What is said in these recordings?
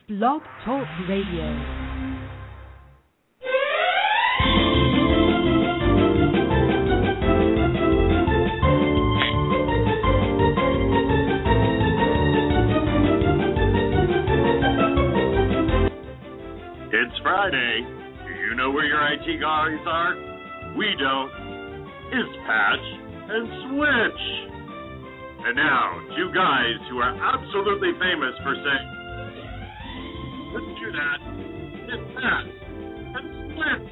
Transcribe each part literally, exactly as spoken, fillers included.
Blog Talk Radio. It's Friday. Do you know where your I T guys are? We don't. It's Patch and Switch. And now, two guys who are absolutely famous for saying, let's do that. It's Patch and Switch.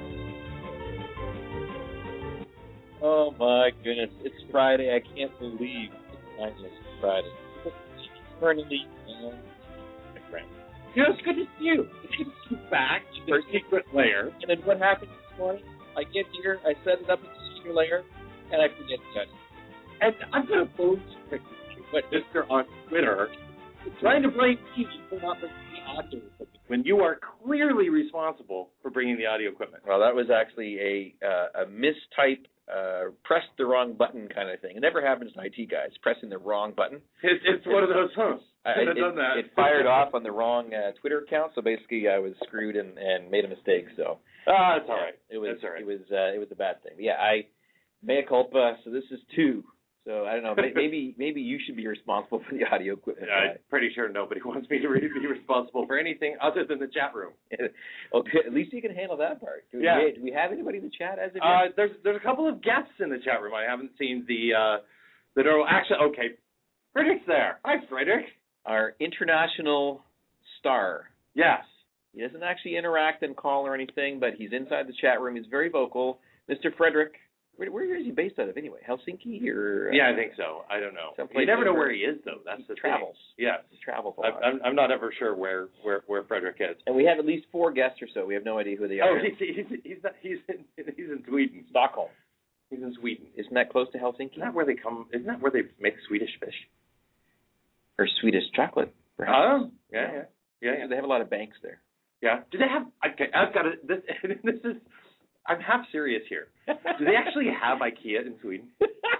Oh my goodness, it's Friday. I can't believe it's Friday. Eternity and my friend. You know, it's good to see you. It's good to see you back to the secret lair. And then what happened this morning? I get here, I set it up in the secret lair, and I forget to touch it. And I'm going to phone you, but Mister on Twitter, trying to blame me for not bringing the audio equipment when you are clearly responsible for bringing the audio equipment. Well, that was actually a uh, a mistype, uh, pressed the wrong button kind of thing. It never happens to I T guys, pressing the wrong button. It, it's one of those, huh? I, it, done that. It fired off on the wrong uh, Twitter account, so basically I was screwed and, and made a mistake. So ah, that's all right. It was that's all right. it was uh, it was a bad thing. But yeah, I mea culpa. So this is two. So I don't know. Maybe maybe you should be responsible for the audio equipment. I'm pretty sure nobody wants me to really be responsible for anything other than the chat room. Okay, at least you can handle that part. Do yeah. We, do we have anybody in the chat as of yet? Uh, there's there's a couple of guests in the chat room. I haven't seen the uh, the neural actually. Okay, Frederick's there. Hi, Frederick. Our international star. Yes. He doesn't actually interact and call or anything, but he's inside the chat room. He's very vocal. Mister Frederick. Where, where is he based out of anyway? Helsinki or? Uh, yeah, I think so. I don't know. You never know where he is though. That's he the travels. thing. Yeah, he travels a lot. I'm, I'm not ever sure where, where, where Frederick is. And we have at least four guests or so. We have no idea who they oh, are. Oh, he's he's he's, not, he's in he's in Sweden. Stockholm. He's in Sweden. Isn't that close to Helsinki? Isn't that where they come? Isn't that where they make Swedish fish? Or Swedish chocolate? Perhaps. Oh, yeah, yeah, yeah. yeah. They have a lot of banks there. Yeah. Do they have? Okay, I've got to. This, this is. I'm half serious here. Do they actually have IKEA in Sweden?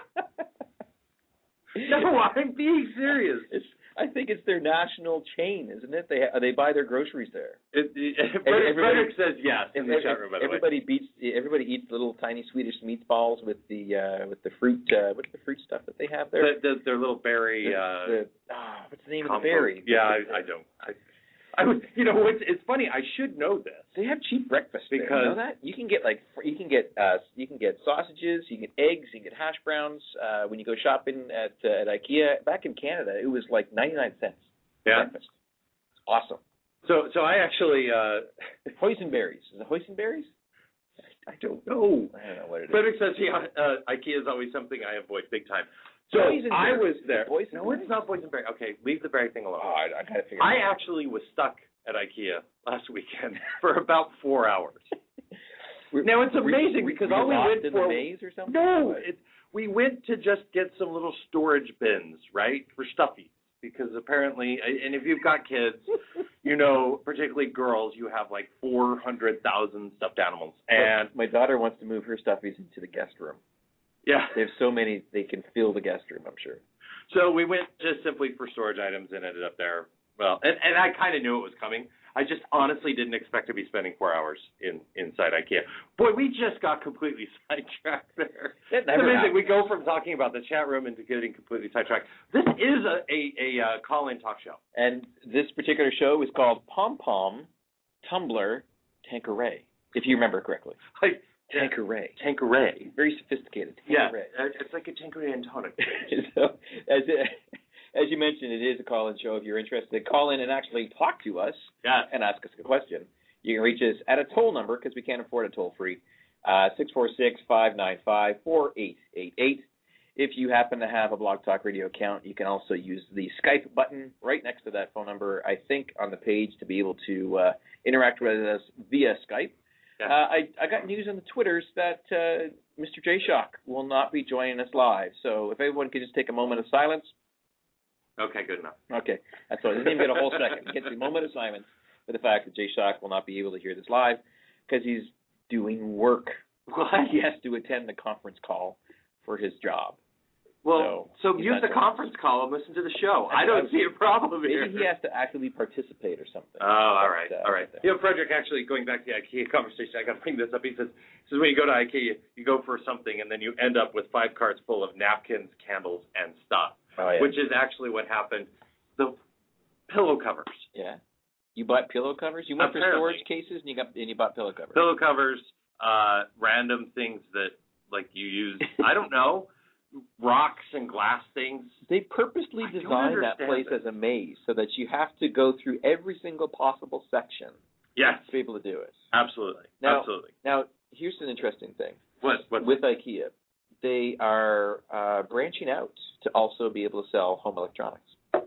No, I'm being serious. It's, I think it's their national chain, isn't it? They they buy their groceries there. It, it, Frederick, Frederick says yes in the chat room. By the everybody way, beats. Everybody eats little tiny Swedish meatballs with the uh, with the fruit. Uh, what's the fruit stuff that they have there? The, the, their little berry. The, uh, the, ah, what's the name compote. of the berry? Yeah, I, I don't. I, I was, you know, it's it's funny. I should know this. They have cheap breakfast because there. You know that you can get like you can get uh you can get sausages, you can get eggs, you can get hash browns. Uh, when you go shopping at uh, at IKEA back in Canada, it was like ninety nine cents. Yeah, breakfast. Awesome. So so I actually uh, Hoisenberries. Is it Hoisenberries? I don't know. I don't know what it is. Frederick says yeah, uh, IKEA is always something I avoid big time. So I was there. No, it's not boysenberry. Okay, leave the berry thing alone. Oh, I, I gotta figure. I actually was stuck at IKEA last weekend for about four hours. Now it's amazing were, because were all we lost went in for the maze or something. No, it, we went to just get some little storage bins, right, for stuffies. Because apparently, and if you've got kids, you know, particularly girls, you have like four hundred thousand stuffed animals. And my daughter wants to move her stuffies into the guest room. Yeah. They have so many, they can fill the guest room, I'm sure. So we went just simply for storage items and ended up there. Well, and, and I kind of knew it was coming. I just honestly didn't expect to be spending four hours in inside IKEA. Boy, we just got completely sidetracked there. It's amazing. We go from talking about the chat room into getting completely sidetracked. This is a, a, a uh, call-in talk show. And this particular show is called Pom Pom Tumbler Tanqueray, if you remember correctly. Like, Tanqueray. Tanqueray. Very sophisticated. Tanqueray. Yeah, it's like a Tanqueray and tonic. So, as it, as you mentioned, it is a call-in show. If you're interested, call in and actually talk to us yes. and ask us a question. You can reach us at a toll number, because we can't afford a toll-free, uh, six four six, five nine five, four eight eight eight. If you happen to have a Blog Talk Radio account, you can also use the Skype button right next to that phone number, I think, on the page to be able to uh, interact with us via Skype. Yeah. Uh, I, I got news on the Twitters that uh, Mister J Shock will not be joining us live. So if everyone could just take a moment of silence. Okay, good enough. Okay, that's all. It doesn't even get a whole second. Get a moment of silence for the fact that J Shock will not be able to hear this live because he's doing work. He has to attend the conference call for his job. Well, so, so use the conference call and listen to the show. I, I don't see a problem maybe here. Maybe he has to actively participate or something. Oh, all right, but, uh, all right. You know, Frederick, actually, going back to the IKEA conversation, I got to bring this up. He says, he says when you go to IKEA, you go for something, and then you end up with five carts full of napkins, candles, and stuff, oh, yeah. which is actually what happened. The pillow covers. Yeah. You bought pillow covers? You went Apparently. for storage cases, and you got and you bought pillow covers. Pillow covers, uh, random things that, like, you use, I don't know, rocks and glass things. They purposely I designed that place it. as a maze so that you have to go through every single possible section yes. to be able to do it. Absolutely. Now, Absolutely. Now, here's an interesting thing. What? What? With IKEA, they are uh, branching out to also be able to sell home electronics.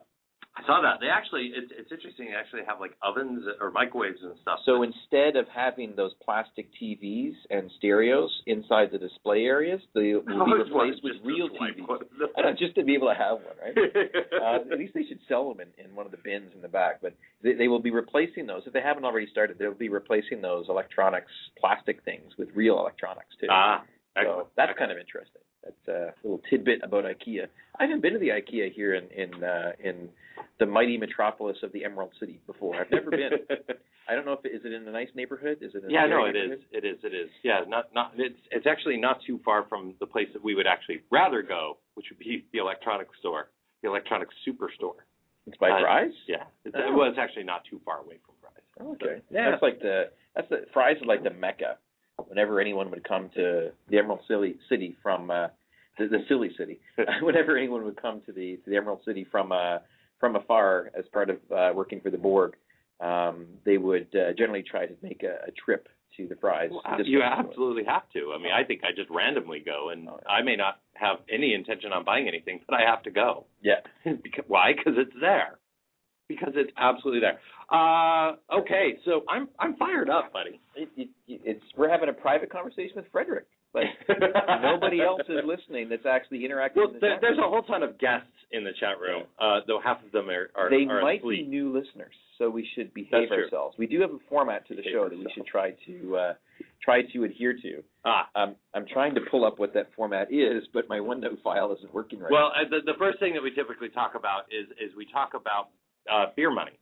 I saw that. They actually, it's, it's interesting, they actually have like ovens or microwaves and stuff. So instead of having those plastic T Vs and stereos inside the display areas, they will be replaced with real T Vs. I don't, just to be able to have one, right? uh, at least they should sell them in, in one of the bins in the back. But they, they will be replacing those. If they haven't already started, they'll be replacing those electronics, plastic things with real electronics too. Ah, so that's kind of interesting. That's a little tidbit about IKEA. I haven't been to the IKEA here in in uh, in the mighty metropolis of the Emerald City before. I've never been. I don't know if it, is it in a nice neighborhood? Is it? In yeah, a no, it is. It is. It is. Yeah, not not. It's it's actually not too far from the place that we would actually rather go, which would be the electronics store, the electronics superstore. It's by uh, Fry's. Yeah, it's, oh. well, it's actually not too far away from Fry's. Oh, okay. So, yeah, that's like the that's the Fry's is like the mecca. Whenever anyone would come to the Emerald City, city from uh, the, the silly city, whenever anyone would come to the to the Emerald City from uh, from afar as part of uh, working for the Borg, um, they would uh, generally try to make a, a trip to the Fry's. Well, you absolutely have to. I mean, I think I just randomly go, and oh, yeah. I may not have any intention on buying anything, but I have to go. Yeah. because, why? Because it's there. Because it's absolutely there. Uh, okay, so I'm I'm fired up, buddy. It, it, it's we're having a private conversation with Frederick. Like nobody else is listening that's actually interacting. Well, in the there, chat there's room. a whole ton of guests in the chat room, uh, though half of them are, are They are might asleep. be new listeners, so we should behave That's ourselves. True. We do have a format to the behave show ourselves. that we should try to uh, try to adhere to. Ah. Um, I'm trying to pull up what that format is, but my OneNote file isn't working right. Well, uh, the, the first thing that we typically talk about is is we talk about uh, beer money.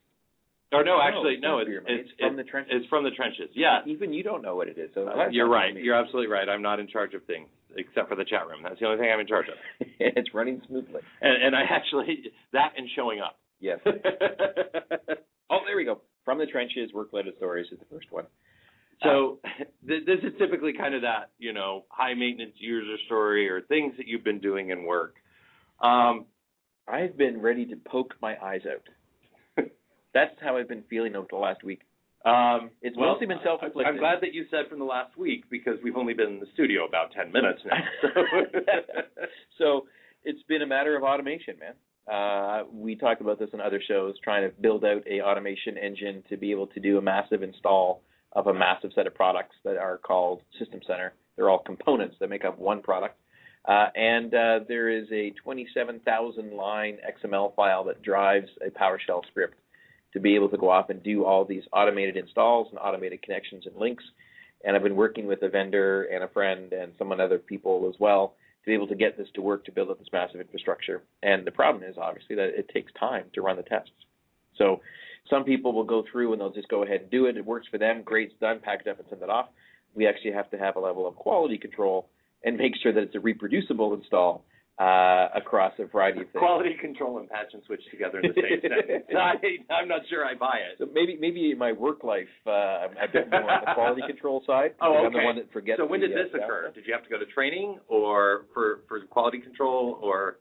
Or no, actually, no, it's, it's, it's from it's, the trenches. It's from the trenches. Yeah, even you don't know what it is. So uh, you're right. You're absolutely right. I'm not in charge of things except for the chat room. That's the only thing I'm in charge of. It's running smoothly. And, and I actually that and showing up. Yes. Oh, there we go. From the trenches, work-related stories is the first one. So th- this is typically kind of that, you know, high maintenance user story or things that you've been doing in work. Um, I've been ready to poke my eyes out. That's how I've been feeling over the last week. Um, it's well, mostly been self-inflicted. I'm glad that you said from the last week because we've only been in the studio about ten minutes now. So, so it's been a matter of automation, man. Uh, we talked about this in other shows, trying to build out a automation engine to be able to do a massive install of a massive set of products that are called System Center. They're all components that make up one product. Uh, and uh, there is a twenty-seven thousand line X M L file that drives a PowerShell script to be able to go off and do all these automated installs and automated connections and links. And I've been working with a vendor and a friend and some other people as well to be able to get this to work to build up this massive infrastructure. And the problem is, obviously, that it takes time to run the tests. So some people will go through and they'll just go ahead and do it. It works for them. Great, it's done, pack it up and send it off. We actually have to have a level of quality control and make sure that it's a reproducible install uh, across a variety of things. Quality control and patch and switch together in the same sentence. I, I'm not sure I buy it. So maybe maybe in my work life, uh, I'm a bit more on the quality control side. Oh, okay. I'm the one that forgets so when did the, this uh, occur? stuff. Did you have to go to training or for, for quality control or?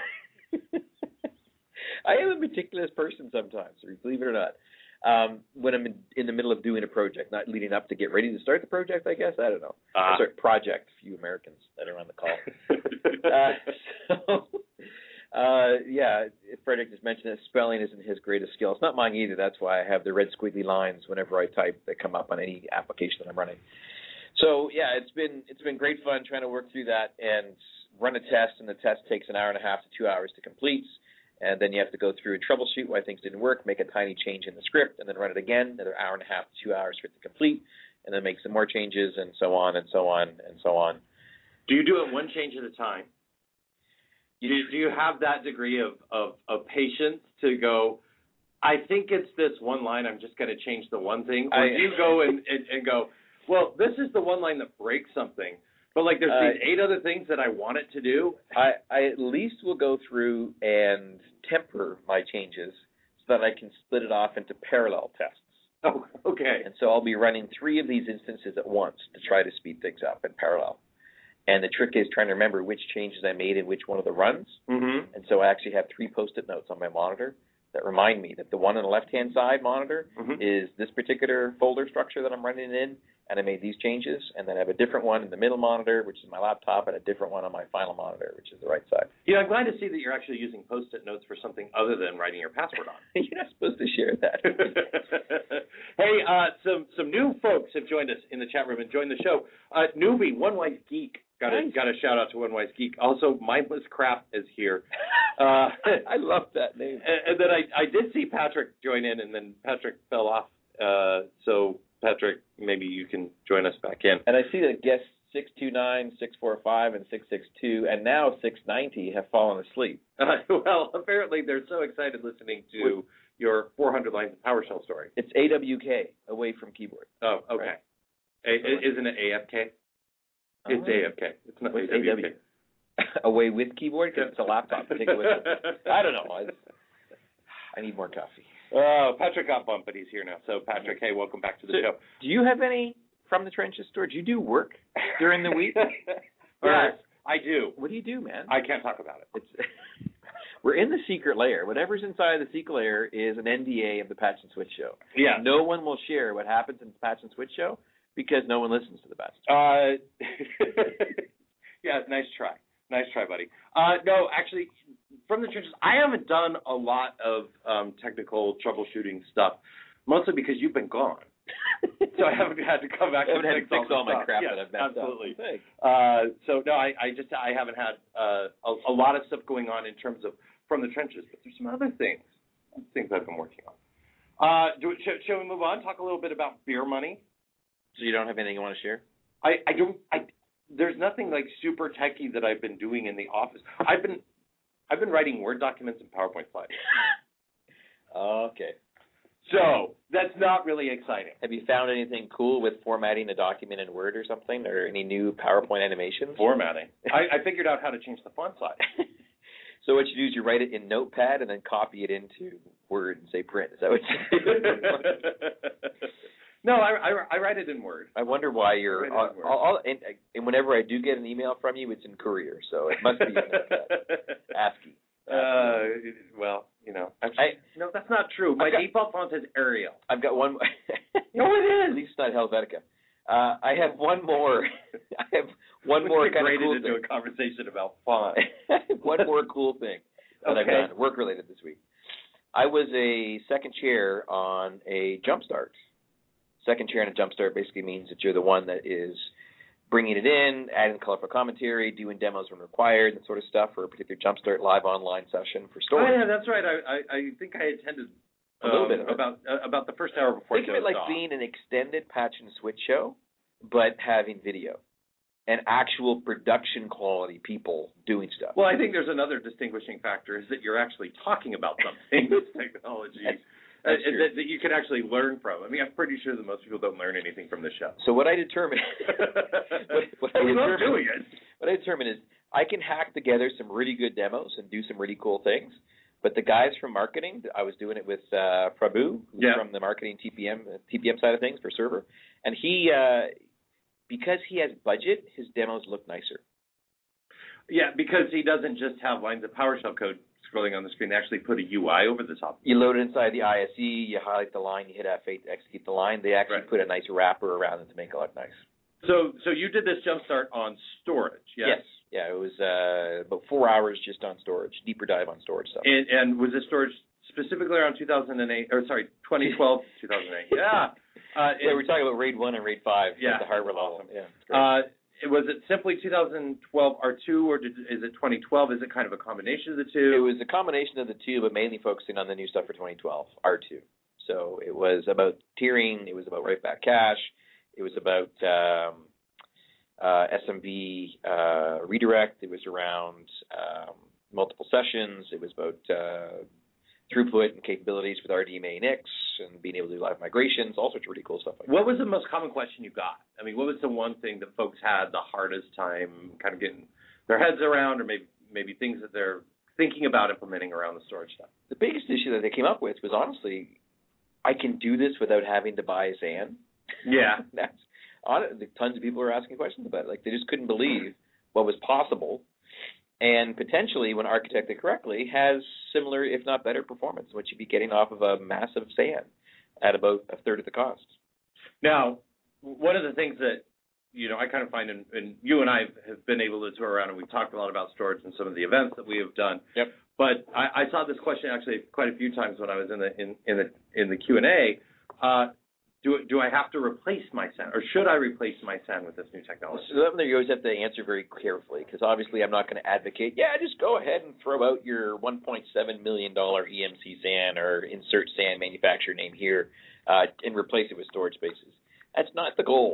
I am a meticulous person sometimes, believe it or not. Um, when I'm in, in the middle of doing a project, not leading up to get ready to start the project, I guess. I don't know. Uh, Sorry, project, few Americans that are on the call. uh, so, uh, yeah, Frederick just mentioned that spelling isn't his greatest skill. It's not mine either. That's why I have the red squiggly lines whenever I type that come up on any application that I'm running. So, yeah, it's been it's been great fun trying to work through that and run a test, and the test takes an hour and a half to two hours to complete. And then you have to go through and troubleshoot why things didn't work, make a tiny change in the script, and then run it again, another hour and a half to two hours for it to complete, and then make some more changes, and so on and so on and so on. Do you do it one change at a time? do, do you have that degree of, of, of patience to go, I think it's this one line, I'm just going to change the one thing? Or I, do you go and, and, and go, well, this is the one line that breaks something, but like there's uh, these eight other things that I want it to do? I, I at least will go through and temper my changes so that I can split it off into parallel tests. Oh, okay. And so I'll be running three of these instances at once to try to speed things up in parallel. And the trick is trying to remember which changes I made in which one of the runs. Mm-hmm. And so I actually have three Post-it notes on my monitor that remind me that the one on the left-hand side monitor Mm-hmm. is this particular folder structure that I'm running in, and I made these changes. And then I have a different one in the middle monitor, which is my laptop, and a different one on my final monitor, which is the right side. Yeah, I'm glad to see that you're actually using Post-it notes for something other than writing your password on. You're not supposed to share that. Hey, uh, some some new folks have joined us in the chat room and joined the show. Uh, newbie, One Wise Geek. Got a, Nice. got a shout out to One Wise Geek. Also, Mindless Crap is here. Uh, I love that name. and, and then I, I did see Patrick join in, and then Patrick fell off. Uh, so, Patrick, maybe you can join us back in. And I see that guests six two nine, six four five, and six six two, and now six ninety have fallen asleep. Uh, well, apparently they're so excited listening to your four hundred lines of PowerShell story. It's A W K, away from keyboard. Oh, okay. Right. A, isn't it A F K? It's Oh. A F K. It's not What's A W K. A W? Away with keyboard? Because it's a laptop. Take it with you. I don't know. I, I need more coffee. Oh, Patrick got bumped, but he's here now. So, Patrick, hey, welcome back to the So, show. Do you have any From the Trenches store? Do you do work during the week? Yes, I do. What do you do, man? I can't talk about it. It's We're in the secret layer. Whatever's inside the secret layer is an N D A of the Patch and Switch show. Yeah. No one will share what happens in the Patch and Switch show because no one listens to the Patch. Uh, yeah, nice try. Nice try, buddy. Uh, no, actually, From the Trenches, I haven't done a lot of um, technical troubleshooting stuff, mostly because you've been gone. So I haven't had to come back I and haven't had fix to fix all the my stuff. crap Yes, that I've messed absolutely. up. Thanks. Uh, so no, I, I just I haven't had uh, a, a lot of stuff going on in terms of From the Trenches, but there's some other things, things I've been working on. Uh, do, shall, shall we move on? Talk a little bit about beer money. So you don't have anything you want to share? I, I don't I there's nothing like super techy that I've been doing in the office. I've been I've been writing Word documents and PowerPoint slides. Okay. So that's not really exciting. Have you found anything cool with formatting a document in Word or something, or any new PowerPoint animations? Formatting. I, I figured out how to change the font size. So what you do is you write it in Notepad and then copy it into Word and say print. Is that what you do? No, I, I, I write it in Word. I wonder why you're. Write it in All, Word. all, all, and, and whenever I do get an email from you, it's in Courier, so it must be in Notepad. ASCII. Uh, well, you know. Actually, I, no, that's not true. My I've got- default font is Arial. I've got one. No, it At is. least it's not Helvetica. Uh, I have one more. I have one more kind of Integrated cool into thing. a conversation about font. One more cool thing that Okay. I've done, work related this week. I was a second chair on a Jumpstart. Second chair on a Jumpstart basically means that you're the one that is bringing it in, adding colorful commentary, doing demos when required, that sort of stuff for a particular Jumpstart live online session for Oh, storage. yeah, that's right. I, I, I think I attended A little um, bit of it. about uh, about the first hour before Think of it it like goes off. being an extended Patch and Switch show, but having video and actual production quality people doing stuff. Well, I think there's another distinguishing factor is that you're actually talking about something with technology That's- uh, that's true. that, that you can actually learn from. I mean, I'm pretty sure that most people don't learn anything from the show. So what I determined, what, what I We love determined, doing it. what I determined is I can hack together some really good demos and do some really cool things. But the guys from marketing, I was doing it with uh, Prabhu, who's Yeah. from the marketing T P M uh, T P M side of things for server, and he, uh, because he has budget, his demos look nicer. Yeah, because he doesn't just have lines of PowerShell code scrolling on the screen. They actually put a U I over the top. You load it inside the I S E, you highlight the line, you hit F eight to execute the line. They actually Right. put a nice wrapper around it to make it look nice. So, so you did this jumpstart on storage, yes? Yeah, it was uh, about four hours just on storage, deeper dive on storage stuff. And, and was this storage specifically around two thousand eight, or sorry, twenty twelve, two thousand eight? Yeah. Uh, yeah, we're talking about RAID one and RAID five Yeah, at the hardware that's level. awesome. Yeah, it's great. Uh, was it simply two thousand twelve R two, or did, is it twenty twelve? Is it kind of a combination of the two? It was a combination of the two, but mainly focusing on the new stuff for twenty twelve, R two. So it was about tiering, it was about write back cache, it was about um, uh, S M B uh, redirect, it was around um, multiple sessions. It was about uh, throughput and capabilities with R D M A and N I C S and being able to do live migrations, all sorts of really cool stuff like that. What was the most common question you got? I mean, what was the one thing that folks had the hardest time kind of getting their heads around, or maybe maybe things that they're thinking about implementing around the storage stuff? The biggest issue that they came up with was, honestly, I can do this without having to buy a S A N. Yeah. That's tons of people are asking questions about it. Like, they just couldn't believe what was possible, and potentially, when architected correctly, has similar, if not better, performance, which you'd be getting off of a massive S A N at about a third of the cost. Now, one of the things that, you know, I kind of find, and, and you and I have been able to tour around, and we've talked a lot about storage and some of the events that we have done. Yep. But I, I saw this question actually quite a few times when I was in the in, in the in the Q and A. Uh, do do I have to replace my S A N, or should I replace my S A N with this new technology? So that one you always have to answer very carefully, because obviously I'm not going to advocate, yeah, just go ahead and throw out your one point seven million dollars E M C S A N or insert S A N manufacturer name here uh, and replace it with storage spaces. That's not the goal.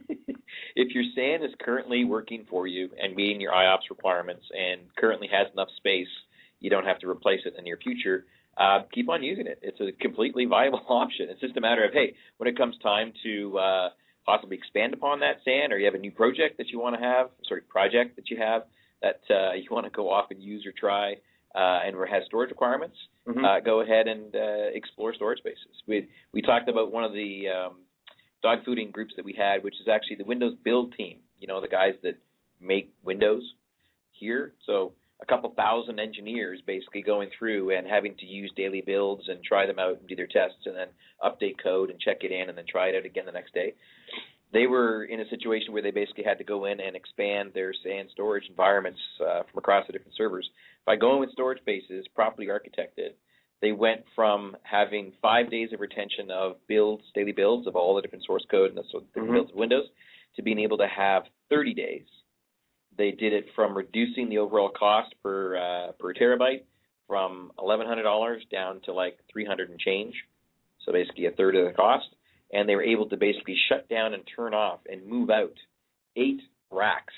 If your S A N is currently working for you and meeting your I O P S requirements and currently has enough space, you don't have to replace it in the near future. Uh, keep on using it. It's a completely viable option. It's just a matter of, hey, when it comes time to uh, possibly expand upon that S A N, or you have a new project that you want to have, sorry, project that you have that uh, you want to go off and use or try, uh, and has storage requirements, mm-hmm. uh, go ahead and uh, explore storage spaces. We we talked about one of the um, dog fooding groups that we had, which is actually the Windows build team. You know, the guys that make Windows here. So a couple thousand engineers basically going through and having to use daily builds and try them out and do their tests and then update code and check it in and then try it out again the next day. They were in a situation where they basically had to go in and expand their S A N storage environments uh, from across the different servers. By going with storage spaces properly architected, they went from having five days of retention of builds, daily builds of all the different source code and the different mm-hmm. builds of Windows, to being able to have thirty days. They did it from reducing the overall cost per uh, per terabyte from eleven hundred dollars down to like three hundred and change, so basically a third of the cost. And they were able to basically shut down and turn off and move out eight racks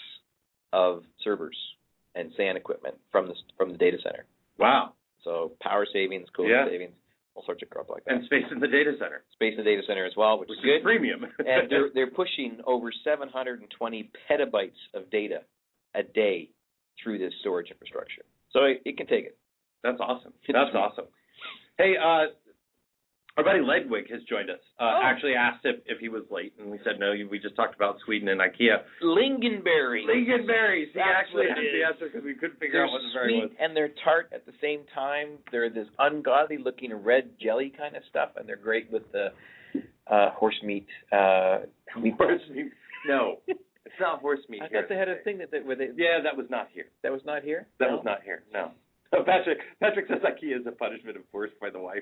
of servers and S A N equipment from the from the data center. Wow. So power savings, cooling yeah. savings, all sorts of crap like that. And space in the data center. Space in the data center as well, which, which is good. Is premium. And they're they're pushing over seven hundred twenty petabytes of data a day through this storage infrastructure. So it, it can take it. That's awesome. That's awesome. Hey, uh, our buddy Ledwig has joined us. Uh, oh. Actually asked if, if he was late, and we said no. We just talked about Sweden and IKEA. Lingonberries. Lingonberries. He That's actually what had it the is. answer because we couldn't figure They're out what the berry was. sweet and they're tart at the same time. They're this ungodly-looking red jelly kind of stuff, and they're great with the uh, horse meat. Uh, horse meat? No, it's not horse meat. I here. thought they had a thing that, that where they. Yeah, that was not here. That was not here. That no? was not here. No. Oh, Patrick, Patrick says IKEA is a punishment enforced by the wife.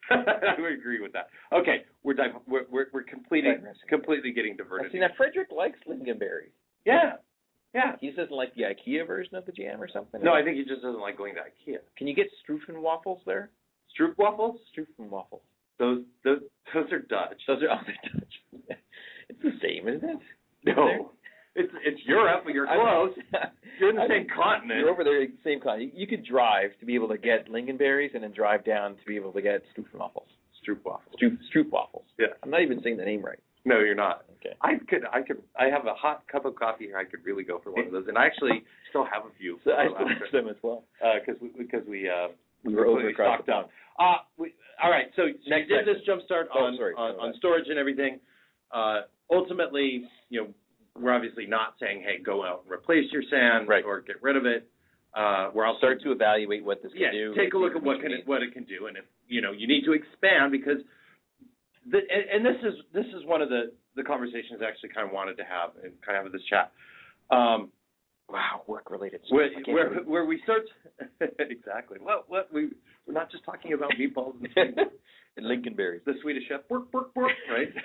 I would agree with that. Okay, we're div- we're we're, we're completely completely getting diverted. See, now Frederick likes lingonberry. Yeah, yeah. He just doesn't like the IKEA version of the jam or something. No, I think he just doesn't like going to IKEA. Can you get Strufen waffles there? Stroop waffles? Strufen waffles. Those those those are Dutch. Those are oh, they're Dutch. It's the same, isn't it? No. It's it's Europe, but you're close. You're in the same continent. You're over there, in the same continent. You could drive to be able to get lingonberries, and then drive down to be able to get Strufen waffles. Stroop waffles. Stroop, Stroop waffles. Yeah. I'm not even saying the name right. No, you're not. Okay. I could I could I have a hot cup of coffee here. I could really go for one of those, and I actually still have a few. So I still have them as well. Because uh, we because we uh, we were over stocked up. Uh, we, all right. So Next you did section. this jumpstart oh, on, sorry, on sorry. on storage and everything. Uh, ultimately, you know. We're obviously not saying, hey, go out and replace your S A N right. or get rid of it. Uh, we're also start to evaluate what this can yeah, do. take a look at what can it, what it can do, and if you know you need to expand because, the, and, and this is this is one of the, the conversations I actually kind of wanted to have and kind of have this chat. Um, wow, work related stuff. Where, where where we start exactly. Well, what we we're not just talking about meatballs and, and lingonberries. The Swedish chef, work work work, right?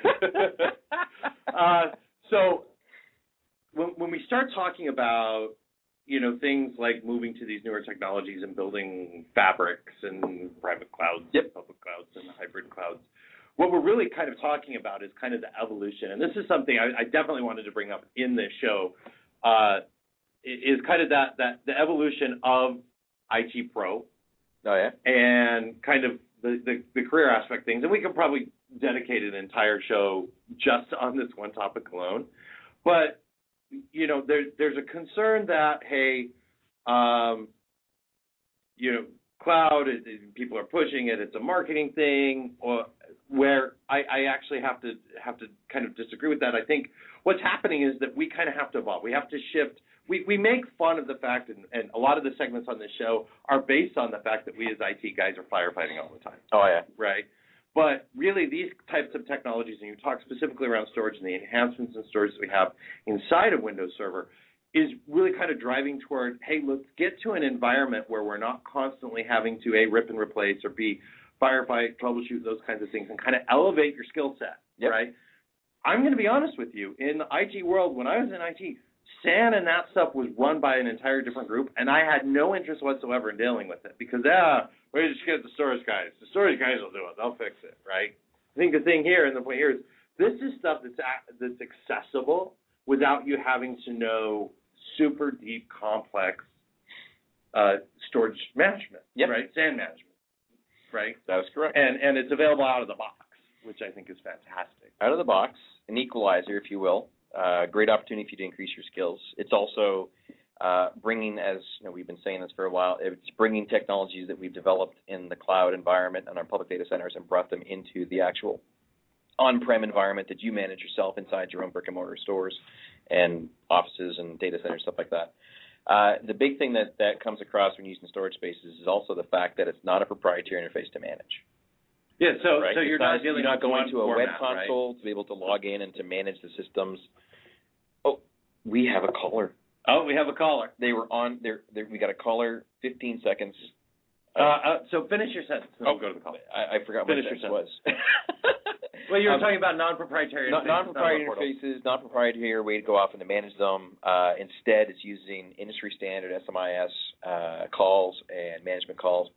uh, so. When, when we start talking about, you know, things like moving to these newer technologies and building fabrics and private clouds, yep. public clouds and hybrid clouds, what we're really kind of talking about is kind of the evolution. And this is something I, I definitely wanted to bring up in this show, uh, is kind of that, that the evolution of I T pro. Oh, yeah? And kind of the, the, the career aspect things. And we could probably dedicate an entire show just on this one topic alone. But, you know, there, there's a concern that, hey, um, you know, cloud, it, it, people are pushing it, it's a marketing thing, or where I, I actually have to have to kind of disagree with that. I think what's happening is that we kind of have to evolve. We have to shift. We, we make fun of the fact, and, and a lot of the segments on this show are based on the fact that we as I T guys are firefighting all the time. Oh, yeah. Right? But really, these types of technologies, and you talk specifically around storage and the enhancements in storage that we have inside of Windows Server, is really kind of driving toward, hey, let's get to an environment where we're not constantly having to, A, rip and replace, or B, firefight, troubleshoot, those kinds of things, and kind of elevate your skill set, yep. right? I'm going to be honest with you. In the I T world, when I was in I T, S A N and that stuff was run by an entire different group, and I had no interest whatsoever in dealing with it because, ah, we just get the storage guys. The storage guys will do it. They'll fix it, right? I think the thing here and the point here is this is stuff that's that's accessible without you having to know super deep, complex uh, storage management, yep. right? S A N management, right? That is correct. And and it's available out of the box, which I think is fantastic. Out of the box, an equalizer, if you will. Uh, great opportunity for you to increase your skills. It's also uh, bringing, as you know, we've been saying this for a while, it's bringing technologies that we've developed in the cloud environment and our public data centers and brought them into the actual on-prem environment that you manage yourself inside your own brick-and-mortar stores and offices and data centers, stuff like that. Uh, the big thing that, that comes across when using storage spaces is also the fact that it's not a proprietary interface to manage. Yeah, so right? so you're not, not dealing you're not with going one to a format, web console right? to be able to log in and to manage the systems. Oh, we have a caller. Oh, we have a caller. They were on. They're, they're, we got a caller. Fifteen seconds. Uh, uh, so finish your sentence. And oh, we'll go to the caller. I, I forgot finish what your sentence was. Well, you were um, talking about non-proprietary interfaces. Non-proprietary interfaces, non-proprietary way to go off and to manage them. Uh, instead, it's using industry standard S M I S uh, calls and management calls,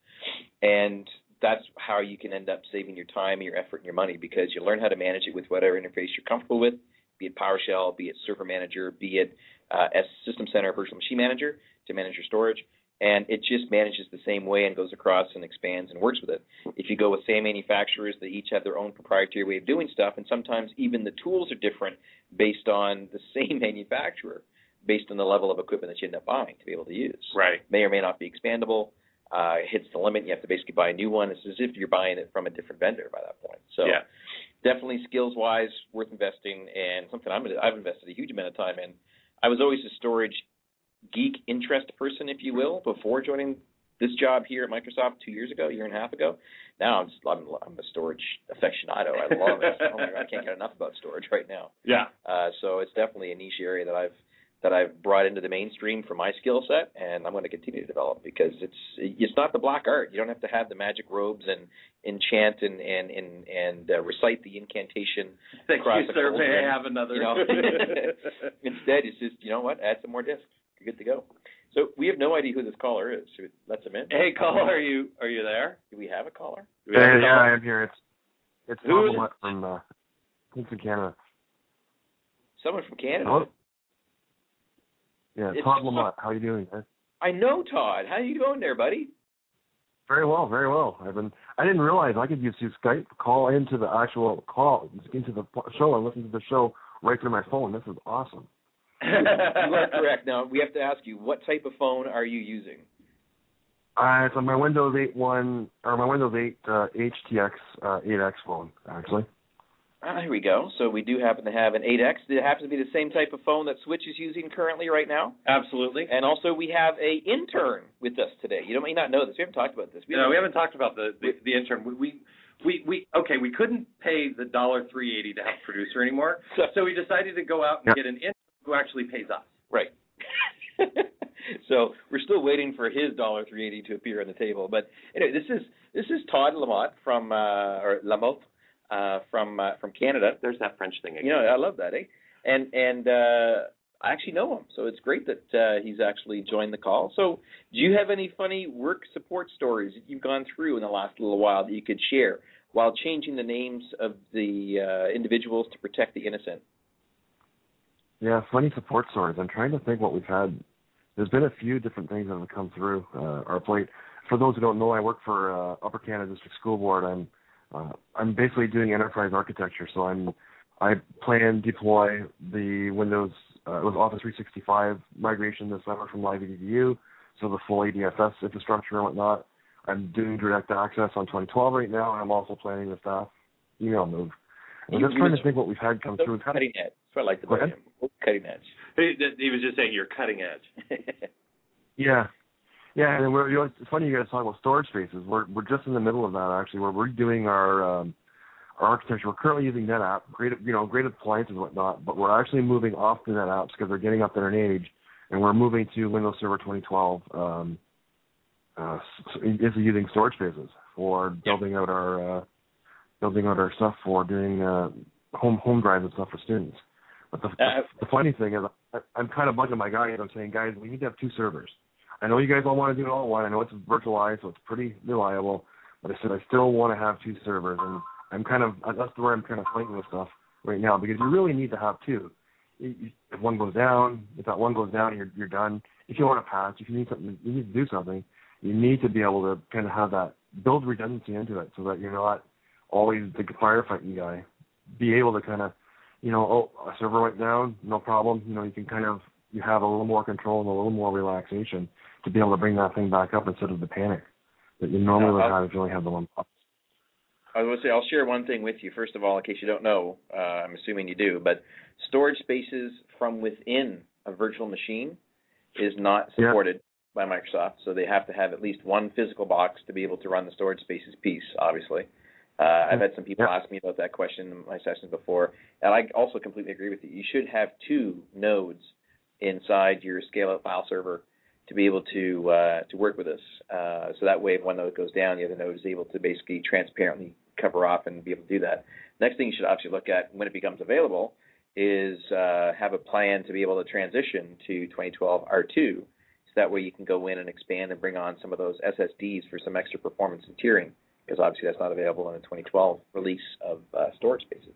and that's how you can end up saving your time, your effort, and your money because you learn how to manage it with whatever interface you're comfortable with, be it PowerShell, be it Server Manager, be it uh, as System Center Virtual Machine Manager to manage your storage. And it just manages the same way and goes across and expands and works with it. If you go with same manufacturers, they each have their own proprietary way of doing stuff, and sometimes even the tools are different based on the same manufacturer, based on the level of equipment that you end up buying to be able to use. Right. May or may not be expandable. Uh, it hits the limit. You have to basically buy a new one. It's as if you're buying it from a different vendor by that point. So yeah. definitely skills-wise, worth investing, and something I'm, I've invested a huge amount of time in. I was always a storage geek interest person, if you will, before joining this job here at Microsoft two years ago, a year and a half ago. Now I'm just, I'm, I'm a storage aficionado. I love it. Oh my God, I can't get enough about storage right now. Yeah. Uh, so it's definitely a niche area that I've that I've brought into the mainstream for my skill set, and I'm going to continue to develop because it's it's not the black art. You don't have to have the magic robes and enchant and and and, and uh, recite the incantation. Thank across you, the sir. cauldron, May I have another? You know? Instead, it's just, you know what, add some more discs. You're good to go. So we have no idea who this caller is. Should we let them in? Hey, caller, are you are you there? Do we have a caller? Do we have Yeah, a yeah, caller? I am here. It's it's Who Todd is- Lamont from uh, Kingston, Canada. Someone from Canada. Hello? Yeah, It's- Todd Lamont. How you doing, man? I know Todd. How you going there, buddy? Very well, very well. I've been. I didn't realize I could use use Skype, call into the actual call into the show, and listen to the show right through my phone. This is awesome. You are correct. Now, we have to ask you, what type of phone are you using? Uh, it's on my Windows eight one or my Windows eight uh, H T X uh, eight X phone, actually. Ah, here we go. So we do happen to have an eight X. It happens to be the same type of phone that Switch is using currently right now. Absolutely. And also we have a intern with us today. You may not know this. We haven't talked about this. We no, we haven't talked about the the, the intern. We, we we we okay. We couldn't pay the dollar three eighty to have a producer anymore, So, so we decided to go out and Yeah. get an intern who actually pays us. right. So we're still waiting for his dollar three eighty to appear on the table. But anyway, this is this is Todd Lamont from uh, or Lamotte uh, from uh, from Canada. There's that French thing again. You know, I love that, eh? And and uh, I actually know him, so it's great that uh, he's actually joined the call. So, do you have any funny work support stories that you've gone through in the last little while that you could share while changing the names of the uh, individuals to protect the innocent? Yeah, funny support stories. I'm trying to think what we've had there's been a few different things that have come through uh, our plate. For those who don't know, I work for uh, Upper Canada District School Board. I'm uh, I'm basically doing enterprise architecture, so I'm I plan deploy the Windows uh, it was Office three sixty-five migration this summer from Live E D U, so the full A D F S infrastructure and whatnot. I'm doing direct access on twenty twelve right now, and I'm also planning the staff email move. I'm just trying to think what we've had come so Cutting through. edge. That's what I like about him. Cutting edge. He, he was just saying you're cutting edge. Yeah. Yeah, and we're, you know, it's funny you guys talk about storage spaces. We're we're just in the middle of that, actually. We're redoing our um, our architecture. We're currently using NetApp, great, you know, great appliances and whatnot, but we're actually moving off the NetApps because they're getting up there in age, and we're moving to Windows Server twenty twelve. Um, uh, is using storage spaces for building out our uh, building out our stuff for doing uh, home home drives and stuff for students. But the, uh, the, the funny thing is, I, I'm kind of bugging my guys. I'm saying, guys, we need to have two servers. I know you guys all want to do it all in one. I know it's virtualized, so it's pretty reliable. But I said I still want to have two servers, and I'm kind of that's where I'm kind of fighting with stuff right now because you really need to have two. If one goes down, if that one goes down, you're you're done. If you want a patch, if you need something, you need to do something. You need to be able to kind of have that build redundancy into it, so that you're not always the firefighting guy. Be able to kind of, you know, oh, a server went down, no problem. You know, you can kind of you have a little more control and a little more relaxation to be able to bring that thing back up instead of the panic that you normally would have if you only have the one box. I was going to say, I'll share one thing with you. First of all, in case you don't know, uh, I'm assuming you do, but storage spaces from within a virtual machine is not supported yeah. by Microsoft, so they have to have at least one physical box to be able to run the storage spaces piece, obviously. Uh, I've had some people yeah. ask me about that question in my sessions before, and I also completely agree with you. You should have two nodes inside your scale-out file server to be able to uh, to work with us. Uh, so that way, if one node goes down, the other node is able to basically transparently cover off and be able to do that. Next thing you should actually look at when it becomes available is uh, have a plan to be able to transition to twenty twelve R two. So that way you can go in and expand and bring on some of those S S Ds for some extra performance and tiering, because obviously that's not available in the twenty twelve release of uh, storage spaces.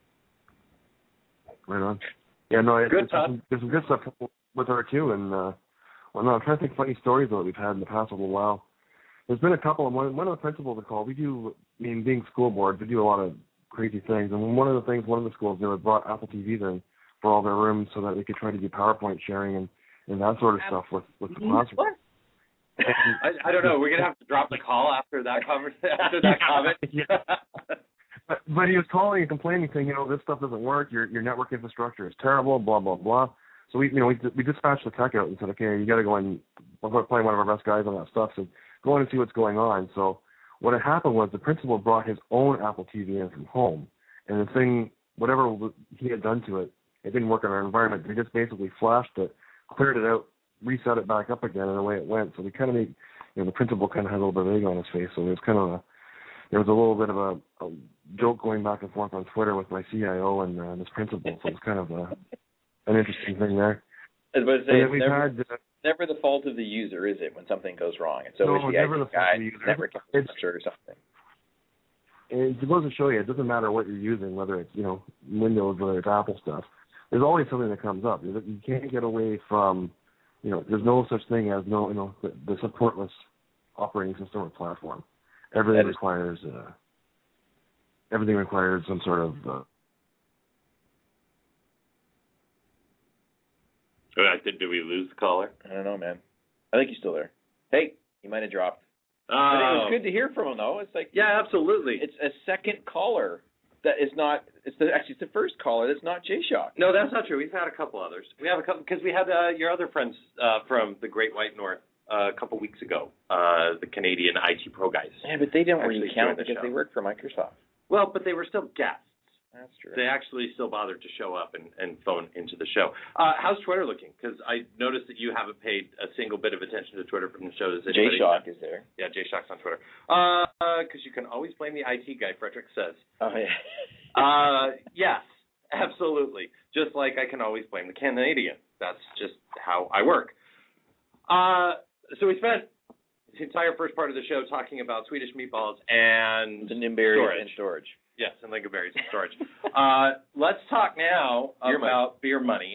Right on. Yeah, no, it, good it's, there's, some, there's some good stuff with R two, and uh, well, no, I'm trying to think of funny stories that we've had in the past little while. There's been a couple, and one, one of the principals I call, we do, I mean, being school board, we do a lot of crazy things, and one of the things one of the schools did was brought Apple T Vs in for all their rooms so that they could try to do PowerPoint sharing and, and that sort of stuff with, with the classroom. What? I, I don't know. We're gonna have to drop the call after that conversation, after that comment. Yeah. But, but he was calling and complaining, saying, you know, this stuff doesn't work. Your your network infrastructure is terrible. Blah blah blah. So we, you know, we we dispatched the tech out and said, okay, you got to go and we're playing one of our best guys on that stuff. So go in and see what's going on. So what had happened was the principal brought his own Apple T V in from home, and the thing, whatever he had done to it, it didn't work in our environment. They just basically flashed it, cleared it out, reset it back up again, and away it went. So we kind of made, you know, the principal kind of had a little bit of egg on his face. So it was kind of a, there was a little bit of a, a joke going back and forth on Twitter with my C I O and uh, this principal. So it was kind of a, an interesting thing there. I was about to say, it's never, had, uh, never the fault of the user, is it, when something goes wrong? It's always no, the never I T the fault guy, of the user. network infrastructure or something. And it goes to show you, it doesn't matter what you're using, whether it's, you know, Windows, whether it's Apple stuff. There's always something that comes up. You can't get away from, you know, there's no such thing as no, you know, the, the supportless operating system or platform. Everything requires, uh, everything requires some sort of. Uh, Did, did we lose the caller? I don't know, man. I think he's still there. Hey, he might have dropped. Oh. But it was good to hear from him, though. It's like yeah, absolutely. It's a second caller that is not. It's the actually it's the first caller that's not J-Shock. No, that's not true. We've had a couple others. We have a couple because we had uh, your other friends uh, from the Great White North uh, a couple weeks ago, uh, the Canadian I T Pro guys. Yeah, but they didn't really count the because show. they work for Microsoft. Well, but they were still guests. That's true. They actually still bothered to show up and, and phone into the show. Uh, how's Twitter looking? Because I noticed that you haven't paid a single bit of attention to Twitter from the show. J-Shock is there. Yeah, J-Shock's on Twitter. Because uh, you can always blame the I T guy, Frederick says. Oh, yeah. uh, yes, absolutely. Just like I can always blame the Canadian. That's just how I work. Uh, so we spent the entire first part of the show talking about Swedish meatballs and the Nimberries storage. and storage. Yes, and lingonberries and storage. uh, let's talk now beer about money. beer money. I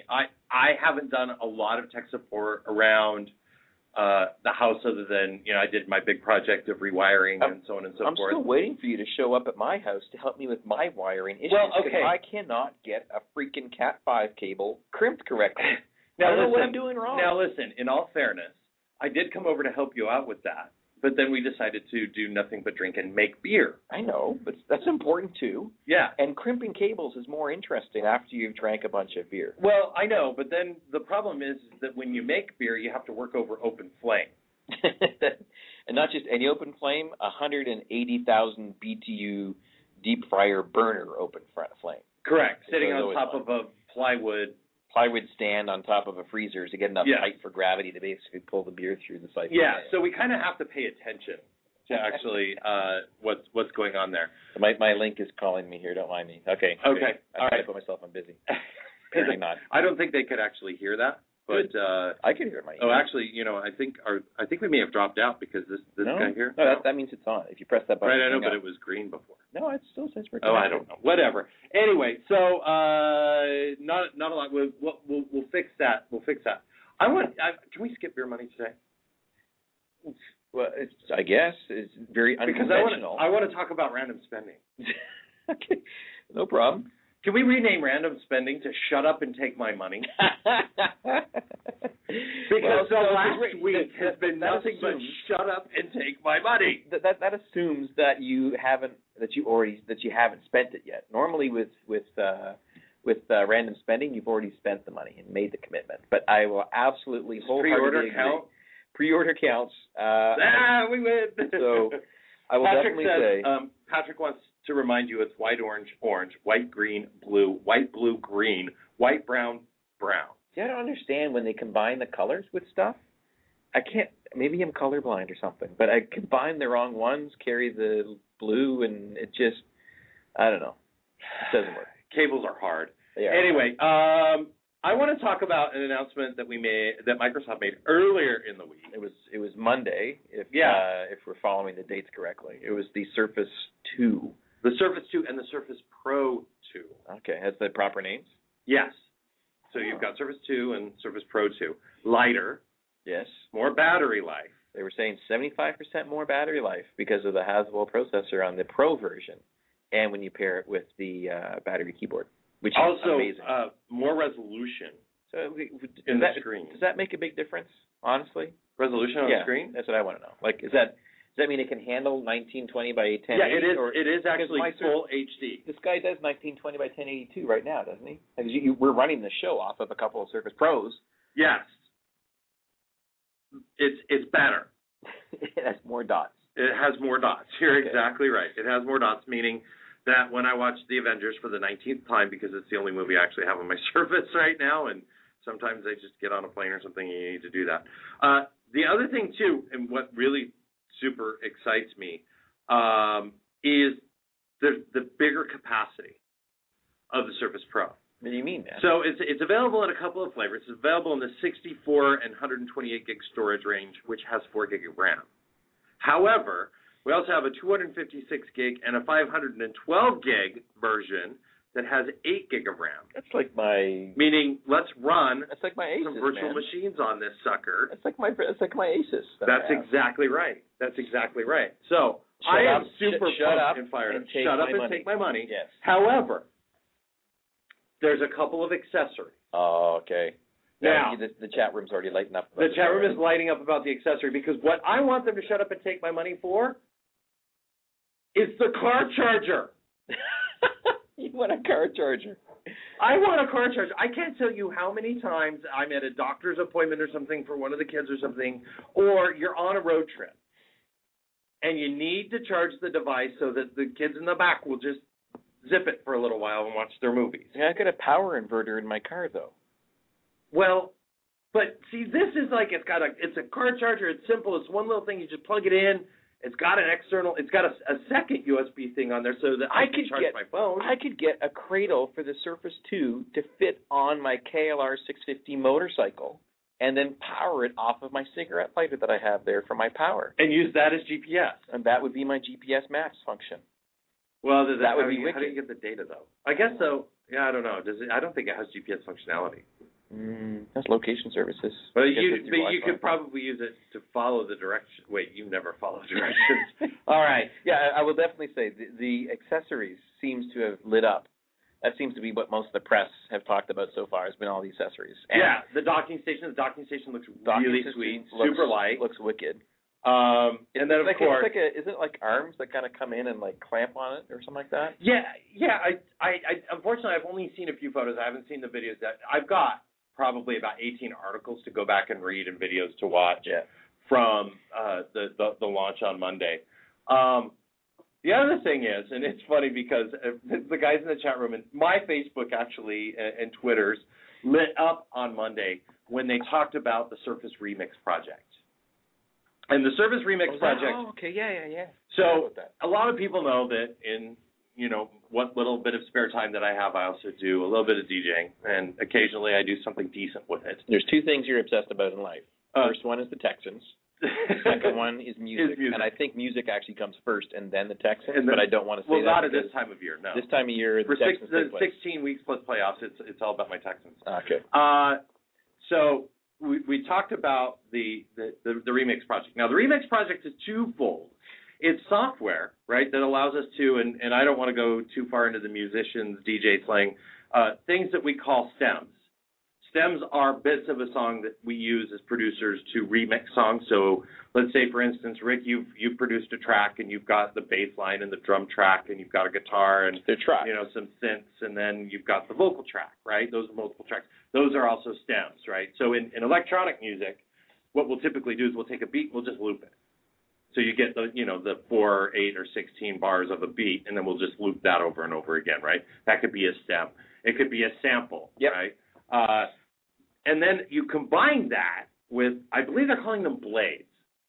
I haven't done a lot of tech support around uh, the house other than, you know, I did my big project of rewiring I'm, and so on and so I'm forth. still waiting for you to show up at my house to help me with my wiring issues. Well, 'cause okay. I cannot get a freaking Cat five cable crimped correctly. Now, I don't know listen, what I'm doing wrong. Now, listen, in all fairness, I did come over to help you out with that, but then we decided to do nothing but drink and make beer. I know, but that's important too. Yeah. And crimping cables is more interesting after you've drank a bunch of beer. Well, I know, but then the problem is that when you make beer, you have to work over open flame. And not just any open flame, one hundred eighty thousand B T U deep fryer burner open fr- flame. Correct. So Sitting it's on always top fun. of a plywood. Plywood stand on top of a freezer to get enough Yeah. height for gravity to basically pull the beer through the siphon. Yeah, so we kind of have to pay attention to actually uh, what's what's going on there. My my link is calling me here. Don't mind me. Okay. Okay. I All tried right. to put myself on busy. Apparently not. I don't think they could actually hear that, but uh, I can hear my. oh, actually, you know, I think our I think we may have dropped out because this this no? guy here. No, that that means it's on. If you press that button. Right, I know, hang but up. it was green before. No, it still says we're Oh, I connected. don't know. Whatever. Anyway, so uh, not not a lot. We'll, we'll we'll we'll fix that. We'll fix that. I want. I, can we skip beer money today? Well, it's, I guess it's very Because I want unconventional. to I want to talk about random spending. Okay, no problem. Can we rename random spending to shut up and take my money? Because Well, the so last wait, week that- has been that nothing but assumes- shut up and take my money. that, that that assumes that you haven't that you already that you haven't spent it yet. Normally with with uh, with uh, random spending, you've already spent the money and made the commitment. But I will absolutely Does wholeheartedly pre-order count? agree. Pre-order counts. Uh, Ah, we win. So I will Patrick definitely says, say. um, Patrick wants to remind you it's white, orange, orange, white, green, blue, white, blue, green, white, brown, brown. See, I don't understand when they combine the colors with stuff. I can't. Maybe I'm colorblind or something, but I combine the wrong ones, carry the blue, and it just. I don't know. It doesn't work. Cables are hard. They are. Anyway, um, I want to talk about an announcement that we made, that Microsoft made earlier in the week. It was it was Monday, if Yeah. uh, if we're following the dates correctly. It was the Surface two. The Surface two and the Surface Pro two. Okay, has the proper names? Yes. So you've got Surface two and Surface Pro two. Lighter, Yes. more battery life. They were saying seventy-five percent more battery life because of the Haswell processor on the Pro version, and when you pair it with the uh, battery keyboard, which is Also, amazing. uh, more resolution So we- we- in does the that, screen. does that make a big difference? Honestly, Resolution on yeah, the screen? that's what I want to know. Like, is that does that mean it can handle nineteen twenty by ten eighty? Yeah, it is. Or, It is actually my full H D. This guy does nineteen twenty by ten eighty-two right now, doesn't he? Like, you, you, we're running the show off of a couple of Surface Pros. Yes. It's it's better. It has more dots. It has more dots. You're Okay. exactly right. It has more dots, meaning that when I watch The Avengers for the nineteenth time, because it's the only movie I actually have on my Surface right now, and sometimes I just get on a plane or something and you need to do that. Uh, the other thing, too, and what really super excites me, um, is the the bigger capacity of the Surface Pro. What do you mean, man? So it's it's available in a couple of flavors. It's available in the sixty-four and one twenty-eight gig storage range, which has four gig of RAM. However, we also have a two fifty-six gig and a five twelve gig version that has eight gig of RAM. That's like my. Meaning, let's run That's like my Asus, some virtual man. machines on this sucker. That's like my. That's like my Asus. that I That's have. exactly right. That's exactly right. So Shut I am up, super sh- shut pumped up and fired and up. take Shut up my and money. take my money. Yes. However, there's a couple of accessories. Oh, okay. Now- the, the chat room's already lighting up. The chat room is lighting up about the accessory because what I want them to shut up and take my money for is the car charger. You want a car charger? I want a car charger. I can't tell you how many times I'm at a doctor's appointment or something for one of the kids or something, or you're on a road trip, and you need to charge the device so that the kids in the back will just zip it for a little while and watch their movies. Yeah, I got a power inverter in my car though. Well, but see, this is like it's got a it's a car charger. It's simple. It's one little thing. You just plug it in. It's got an external. It's got a, a second U S B thing on there so that I, I can could charge get- my phone. I could get a cradle for the Surface two to fit on my K L R six fifty motorcycle, and then power it off of my cigarette lighter that I have there for my power, and use that as G P S. and that would be my G P S Max function. Well, does That would how be do you, how do you wicked. get the data though? I guess so. Yeah, I don't know. Does it? I don't think it has G P S functionality. Mm, that's location services. But I guess you, it's but your you Wi-Fi. could probably use it to follow the direction. Wait, you never follow directions. All right. Yeah, I, I will definitely say the, the accessories seems to have lit up. That seems to be what most of the press have talked about so far. Has been all the accessories. And yeah, the docking station. The docking station looks docking really system sweet, looks, super light. Looks wicked. Um, and then of like course, a, it's like a, is it like arms that kind of come in and like clamp on it or something like that? yeah, yeah. I, I, I, unfortunately, I've only seen a few photos. I haven't seen the videos. That I've got probably about eighteen articles to go back and read and videos to watch Yeah. from uh, the, the the launch on Monday. Um, the other thing is, and it's funny because uh, the guys in the chat room and my Facebook actually and, and Twitter's lit up on Monday when they talked about the Surface Remix project. And the Surface Remix Oh, project. Oh, okay, yeah, yeah, yeah. So a lot of people know that in, you know, what little bit of spare time that I have, I also do a little bit of DJing, and occasionally I do something decent with it. There's two things you're obsessed about in life. Uh, First one is the Texans. The second one is music. Is music. And I think music actually comes first and then the Texans, And then- but I don't want to say well, that. not at because this time of year, no. This time of year, the For six, Texans the take place. sixteen weeks plus playoffs, it's it's all about my Texans. Okay. Uh, so we we talked about the, the, the, the Remix project. Now, the Remix project is twofold. It's software, right, that allows us to, and, and I don't want to go too far into the musicians, D J slang, uh, things that we call stems. Stems are bits of a song that we use as producers to remix songs. So let's say, for instance, Rick, you've you've produced a track and you've got the bass line and the drum track and you've got a guitar and They're tracks. you know some synths and then you've got the vocal track, right? Those are multiple tracks. Those are also stems, right? So in, in electronic music, what we'll typically do is we'll take a beat, we'll just loop it. So you get the you know the four, eight, or sixteen bars of a beat, and then we'll just loop that over and over again, right? That could be a stem. It could be a sample, Yep. right? Uh, and then you combine that with, I believe they're calling them blades,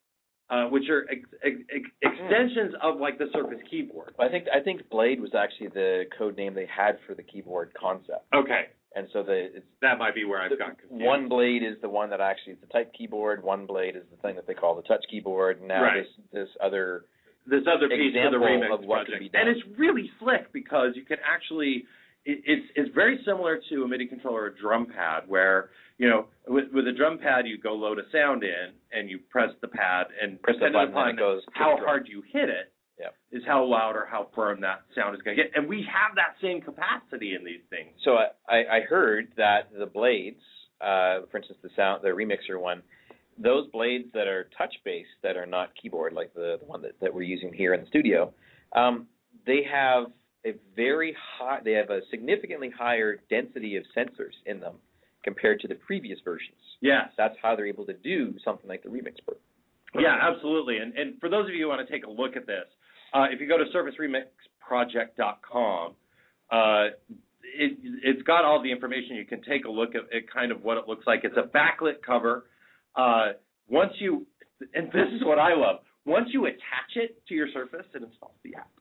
uh, which are ex- ex- ex- extensions of like the Surface keyboard. I think I think Blade was actually the code name they had for the keyboard concept, Okay, and so the it's, that might be where I've the, got confused. one blade is the one that actually is the type keyboard. One blade is the thing that they call the touch keyboard. And now Right. this this other this other piece for the example remix of what can project, be done. and it's really slick because you can actually. It, it's it's very similar to a MIDI controller or a drum pad, where you know with with a drum pad you go load a sound in and you press the pad and Press the depending button and upon it goes to how the drum. hard you hit it Yep. is how loud or how firm that sound is going to get, and we have that same capacity in these things. So I, I I heard that the blades, uh, for instance, the sound, the remixer one, those blades that are touch based, that are not keyboard, like the, the one that, that we're using here in the studio, um, they have a very high, they have a significantly higher density of sensors in them compared to the previous versions. Yes. That's how they're able to do something like the remix. Yeah, absolutely. And and for those of you who want to take a look at this, uh, if you go to surface remix project dot com, uh, it, it's got all the information. You can take a look at it, kind of what it looks like. It's a backlit cover. Uh, once you, and this is what I love, once you attach it to your Surface, it installs the app.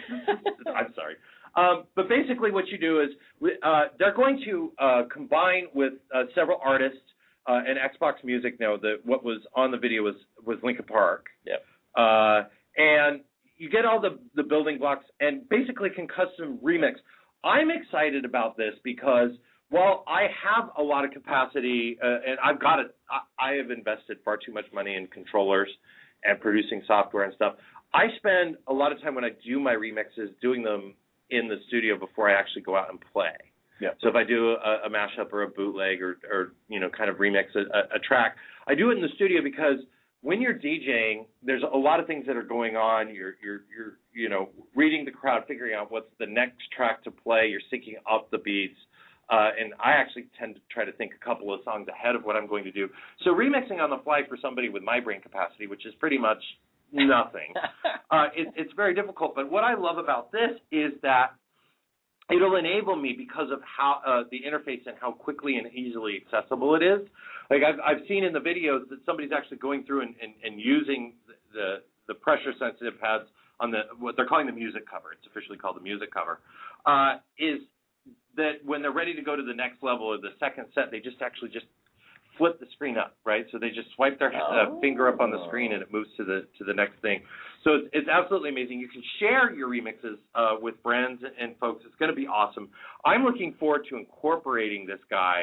I'm sorry. Um, but basically what you do is uh, they're going to uh, combine with uh, several artists uh, and Xbox Music. Now, the, what was on the video was, was Linkin Park. Yep. Uh, and you get all the, the building blocks and basically can custom remix. I'm excited about this because while I have a lot of capacity uh, and I've got it, I, I have invested far too much money in controllers and producing software and stuff. I spend a lot of time when I do my remixes doing them in the studio before I actually go out and play. Yeah. So if I do a, a mashup or a bootleg or, or you know, kind of remix a, a track, I do it in the studio because when you're DJing, there's a lot of things that are going on. You're, you're, you're, you know, reading the crowd, figuring out what's the next track to play. You're syncing up the beats. Uh, and I actually tend to try to think a couple of songs ahead of what I'm going to do. So remixing on the fly for somebody with my brain capacity, which is pretty much nothing, uh, it, it's very difficult. But what I love about this is that it'll enable me because of how uh, the interface and how quickly and easily accessible it is. Like I've, I've seen in the videos that somebody's actually going through and, and, and using the, the pressure sensitive pads on the what they're calling the music cover. It's officially called the music cover. Uh, is that when they're ready to go to the next level or the second set, they just actually just flip the screen up, right? So they just swipe their uh, oh. finger up on the screen and it moves to the to the next thing. So it's, it's absolutely amazing. You can share your remixes uh, with friends and folks. It's going to be awesome. I'm looking forward to incorporating this guy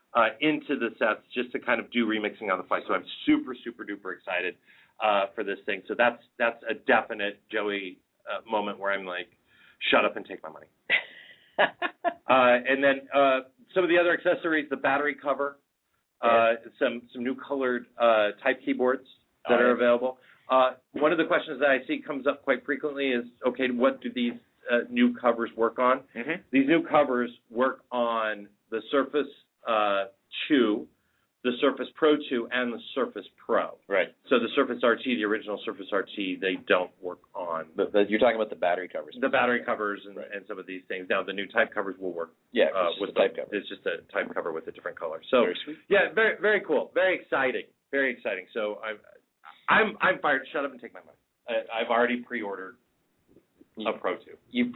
uh, into the sets just to kind of do remixing on the fly. So I'm super, super duper excited uh, for this thing. So that's that's a definite Joey uh, moment where I'm like, shut up and take my money. uh, and then uh, some of the other accessories, the battery cover, uh, some some new colored uh, type keyboards that oh, are available. Uh, one of the questions that I see comes up quite frequently is, okay, what do these uh, new covers work on? Mm-hmm. These new covers work on the Surface uh, two, the Surface Pro two, and the Surface Pro. Right. So the Surface R T, the original Surface R T, they don't work on. But, but you're talking about the battery covers. The battery covers and, right. and some of these things. Now, the new type covers will work. Yeah, uh, it's with just a type cover. It's just a type cover with a different color. So, very sweet. Yeah, very very cool. Very exciting. Very exciting. So I'm I'm I'm fired. Shut up and take my money. I, I've already pre-ordered you, a Pro two. You.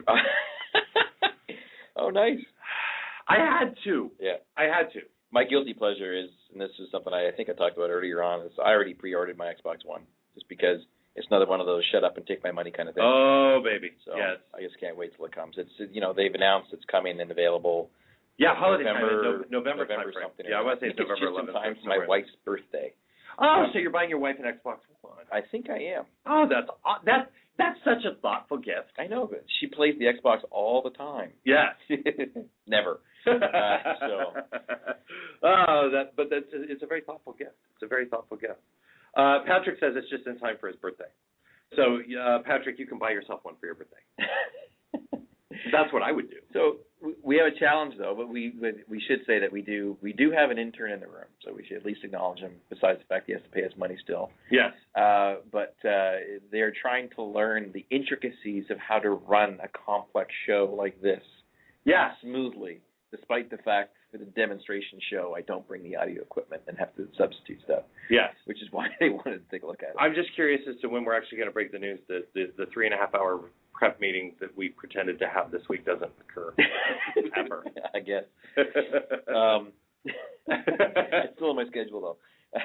Oh, nice. I had to. Yeah. I had to. My guilty pleasure is, and this is something I, I think I talked about earlier on, is I already pre-ordered my Xbox One just because it's another one of those shut up and take my money kind of things. Oh, baby. So yes. I just can't wait till it comes. It's, you know, they've announced it's coming and available. Yeah, holiday November, time, no, November, November time something. Yeah, I want to say it's November just eleventh. in time for my wife's birthday. Oh, so you're buying your wife an Xbox One? I think I am. Oh, that's that's that's such a thoughtful gift. I know, but she plays the Xbox all the time. Yes. Never. Uh, so. Oh, that but that's it's a very thoughtful gift. It's a very thoughtful gift. Uh, Patrick says it's just in time for his birthday. So, uh, Patrick, you can buy yourself one for your birthday. That's what I would do. So we have a challenge, though, but we we should say that we do we do have an intern in the room, so we should at least acknowledge him. Besides the fact he has to pay us money still. Yes. Uh, but uh, they're trying to learn the intricacies of how to run a complex show like this. Yes. Smoothly, despite the fact for the demonstration show I don't bring the audio equipment and have to substitute stuff. Yes. Which is why they wanted to take a look at it. I'm just curious as to when we're actually going to break the news that the, the three and a half hour prep meeting that we pretended to have this week doesn't occur ever. I guess. um, it's still on my schedule, though.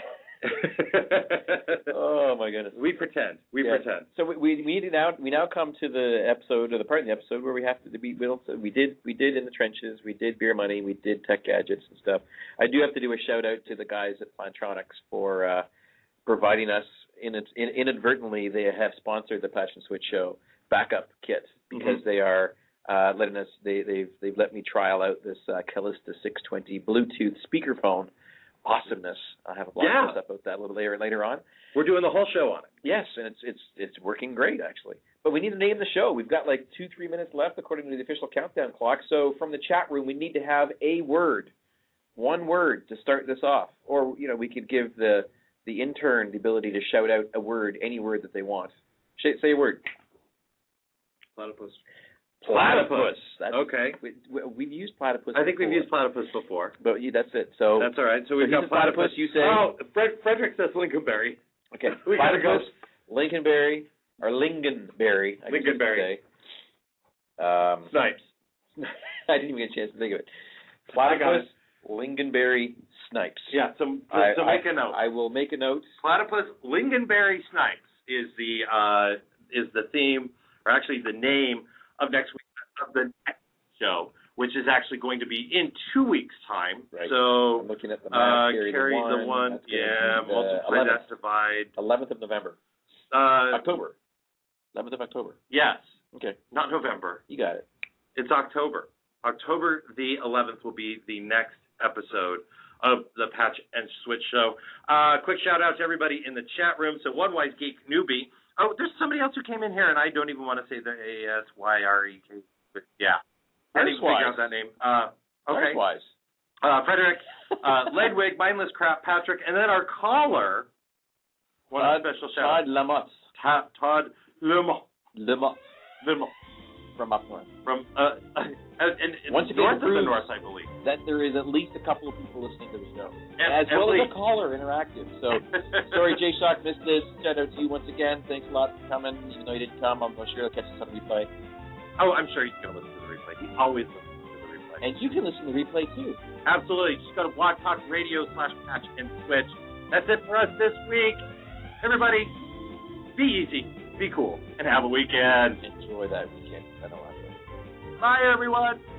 Oh my goodness. We pretend. We yeah. pretend. So we we we now we now come to the episode or the part of the episode where we have to be we we did we did In the Trenches, we did Beer Money, we did Tech Gadgets and stuff. I do have to do a shout out to the guys at Plantronics for uh, providing us in, in inadvertently they have sponsored the Patch and Switch Show backup kit because mm-hmm. they are uh, letting us they they've they've let me trial out this uh, Callista six twenty Bluetooth speakerphone. Awesomeness. I'll have a blog yeah. post about that a little later later on. We're doing the whole show on it. Yes, and it's it's it's working great actually. But we need to name the show. We've got like two three minutes left according to the official countdown clock. So from the chat room, we need to have a word, one word to start this off. Or you know, we could give the the intern the ability to shout out a word, any word that they want. Say a word. Platypus. Platypus. That's, okay. We, we, we've used platypus. I think before. we've used platypus before. But yeah, that's it. So that's all right. So we've so got platypus. platypus. You say. Oh, Fred, Frederick says Lincolnberry. Okay. we platypus, Lincolnberry, or Lingonberry. I Lingonberry. Um, Snipes. I didn't even get a chance to think of it. Platypus, Lingonberry, Snipes. Yeah. So, so, I, so make I, a note. I will make a note. Platypus, Lingonberry, Snipes is the uh, is the theme, or actually the name of next week of the next show, which is actually going to be in two weeks' time. Right. So I'm looking at the uh, map, carry, carry the one. The one. Yeah, the multiply that, divide. eleventh of November. Uh, October. eleventh of October. Yes. Okay. Not November. You got it. It's October. October the eleventh will be the next episode of the Patch and Switch Show. Uh, quick shout out to everybody in the chat room. So One Wise Geek Newbie. Oh, there's somebody else who came in here, and I don't even want to say the A S Y R E K. But yeah. I didn't even figure out that name. Uh, okay. Wise. Uh, Frederick, uh, Ledwig, Mindless Crap, Patrick, and then our caller. One Todd, special shout out. Todd Lamothe. Todd, Todd Lamothe. Lamothe. Lamothe. From up north. From, uh, uh, and, and Once again, north of the north, I believe. That there is at least a couple of people listening to the show. At, as at well least. as a caller interactive. So, sorry, Jay Shock missed this. Shout out to you once again. Thanks a lot for coming. Even though you didn't come, I'm sure you'll catch us on replay. Oh, I'm sure you can listen to the replay. He always listens to the replay. And you can listen to the replay, too. Absolutely. Just go to Blog Talk Radio slash Patch and Switch. That's it for us this week. Everybody, be easy, be cool, and have a weekend. Enjoy that weekend. I know I will. Bye, everyone.